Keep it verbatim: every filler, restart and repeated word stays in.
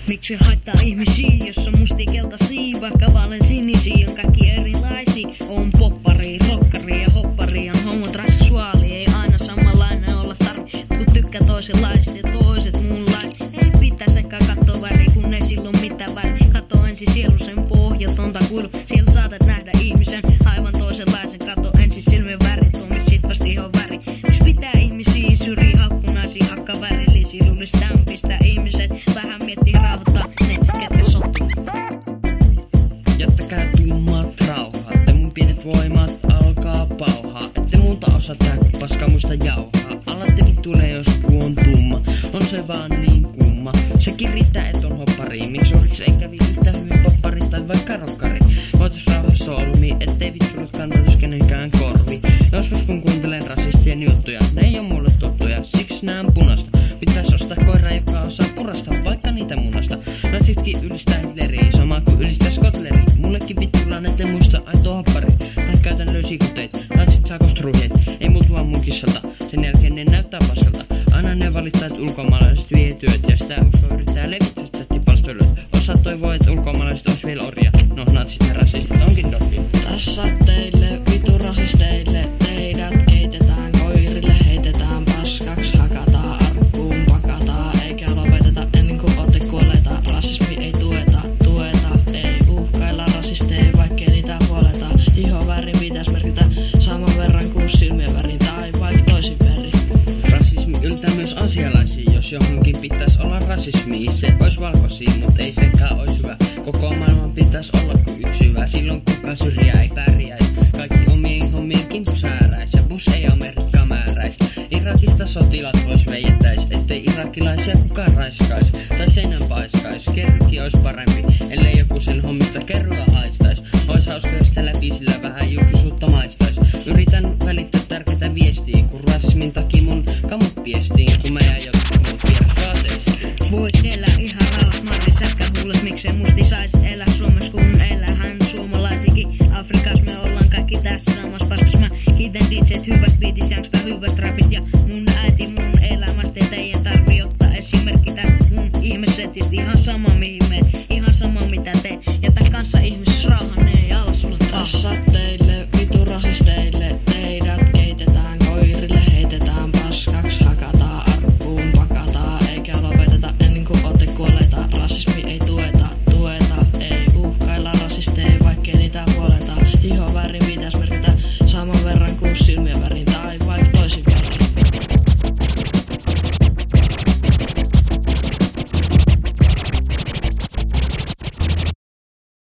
Miksi haittaa ihmisiä, jos on mustia keltaisia, vaikka vaalean sinisiä on kaikki erilaisia. On poppari, rokkari ja hoppari, on homo, transseksuaali, ei aina samanlainen olla tarvi. Kun tykkää toisenlaista ja toiset muunlaista, ei pitäisi ehkä katsoa väriä, kun ei silloin mitään väliä. Katso ensin sielu sen pohjatonta kuilu, siellä saatat nähdä ihmisen aivan toisenlaisen. Katso ensin silmien väri, tuomi sit vasta ihon väri. Yks pitää ihmisiä syrjii, haukkunaisia, hakka värillisiä, luulis tämpistä ihmiset vähän miettii rauhoittaa ne, ketkä sottuu. Jättäkää tummat rauhaa, että mun pienet voimat alkaa pauhaa. Ette muuta osaa tää paskaa muista jauhaa. Alatte vittuilee jos kuu on tumma, on se vaan niin kumma. Sekin riittää et on hoppari, miksi oriks ei kävi yhtä hyvin poppari tai vaikka rokkari. Voitais rauhassa solmi, ettei vittuilut kantautus kenenkään korvi. Joskus kun kuuntelen rasistien juttuja, ne ei oo mulle tuttuja, siksi näen punasta. Pitäis ostaa koira, joka osaa purasta, vaikka niitä munasta. Nasitkin ylistää Hitleriä, sama kuin ylistäis Kotleri. Mullekin vittuillaan ette muista aitoa hoppari. Tai käytän löysikuteet, natsit saa koht ruheet. Ei muut vaan mun kissalta, sen jälkeen ne näyttää paskalta. Aina ne valittaa, et ulkomaalaiset vie työt. Ja sitä uskoa yrittää levittää tippalstölöt. Osa toivoo, et ulkomaalaiset ois vielä orja. No natsit ja rasistit onkin dorki. Tässä teille, vitu rasisteille. Teidät keitetään koirille, heitetään paskaks, hakataan arkkuun, pakataan. Eikä lopeteta ennen kuin ootte kuolleita. Rasismi ei tueta, tueta. Ei uhkailla rasisteja, vaikkei niitä huoleta. Ihon värin pitäis merkitä saman verran kuin silmien värin tai vaik toisin värin. Rasismi yltää myös asialaisiin, jos johonkin pitäis olla rasismi. Se ois valkoisia, mut ei sekään ois hyvä. Koko maailman pitäis olla kuin yksi hyvä. Silloin kukaan syrjää ei pärjäis. Kaikki omien hommien kimpu sääräis. Ja bus ei Amerikka määräis. Irakista sotilat pois vejettäis. Ettei irakilaisia kukaan raiskais. Tai seinän paiskais. Kerrykin ois parempi, ellei joku sen hommista kerrulla haistais. Ois hauska, jos sitä läpi sillä vähän julkisuutta maistais. Yritän välittää tärkeitä viestiä, kun rasismin takia mun kamut piestiin. Kun mä jää jotkut muut vieras vaateistiin. Vois elää ihan rauhat, Marri sätkä huulet, miksei musti sais elää Suomessa kun elähän suomalaisikin. Afrikas me ollaan kaikki tässä samassa paskas. Mä kiitän D J:t hyvät beatit, janksta hyvät rapit ja mun äiti